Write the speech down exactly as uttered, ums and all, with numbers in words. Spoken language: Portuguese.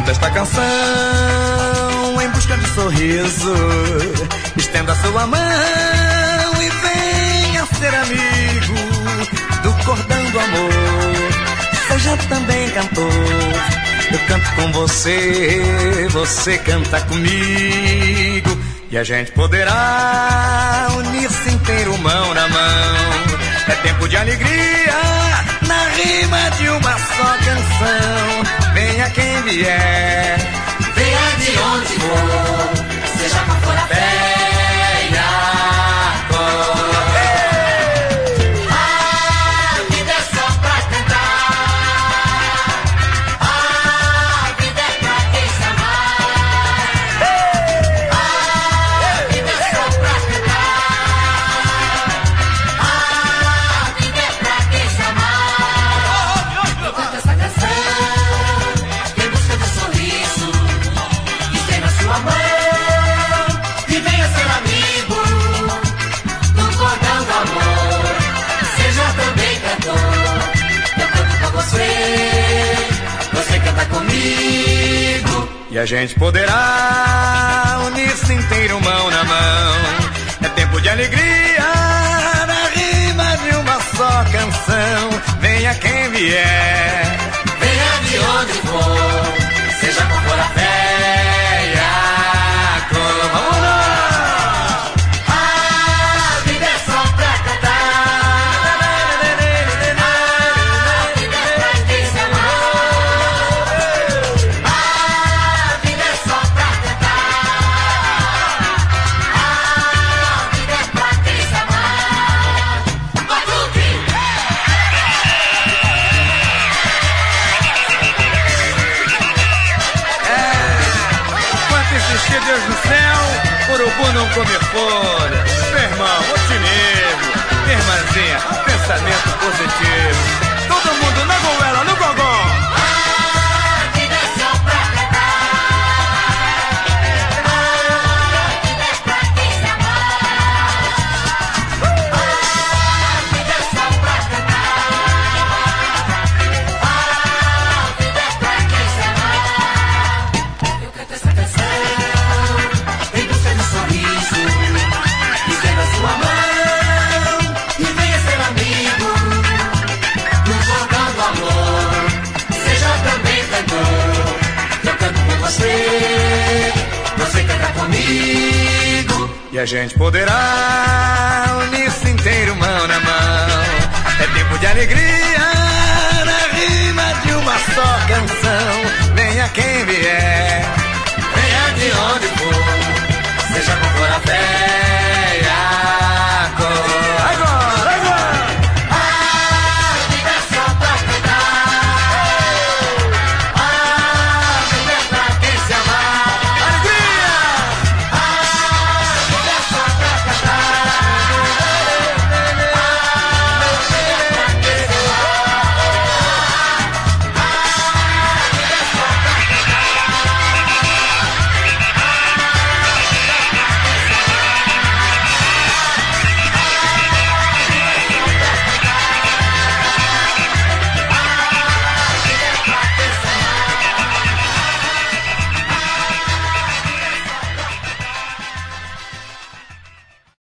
canta esta canção em busca de sorriso. Estenda sua mão e venha ser amigo do cordão do amor. Seja também cantor. Eu canto com você, você canta comigo, e a gente poderá unir-se inteiro, mão na mão. É tempo de alegria, na rima de uma só canção. Venha quem vier, venha de onde for, seja qual for a fé e a cor. A vida é só pra cantar, a vida é pra quem se amar. A vida é só pra cantar, a vida é pra quem se amar. Eu canto essa canção em busca do sorriso. Estenda sua mão e venha ser amigo do cordão do amor. Seja também cantor. Eu canto com você, você canta comigo, e a gente poderá unir-se inteiro, mão na mão. É tempo de alegria, na rima de uma só canção. Venha quem vier, venha de onde for, seja qual for a fé e a cor. vamos lá! A vida é só pra cantar, a vida é pra quem se amar. A vida é só pra cantar, a vida é pra quem se amar. Batuque! Enquanto existir Deus no céu, urubu não come folha. Meu irmão, otimismo. Minha irmãzinha, pensamento positivo. Todo mundo na goela, no gogó. A vida é só pra cantar, a vida é pra quem se amar. A vida é só pra cantar, a vida é pra quem se amar. Eu canto essa canção em busca de sorriso. Estenda sua mão e venha ser amigo do cordão do amor. Seja também cantor. Eu canto com você, você canta comigo, E a gente poderá unir-se inteiro, mão na mão. É tempo de alegria, na rima de uma só canção. Venha quem vier, venha de onde for,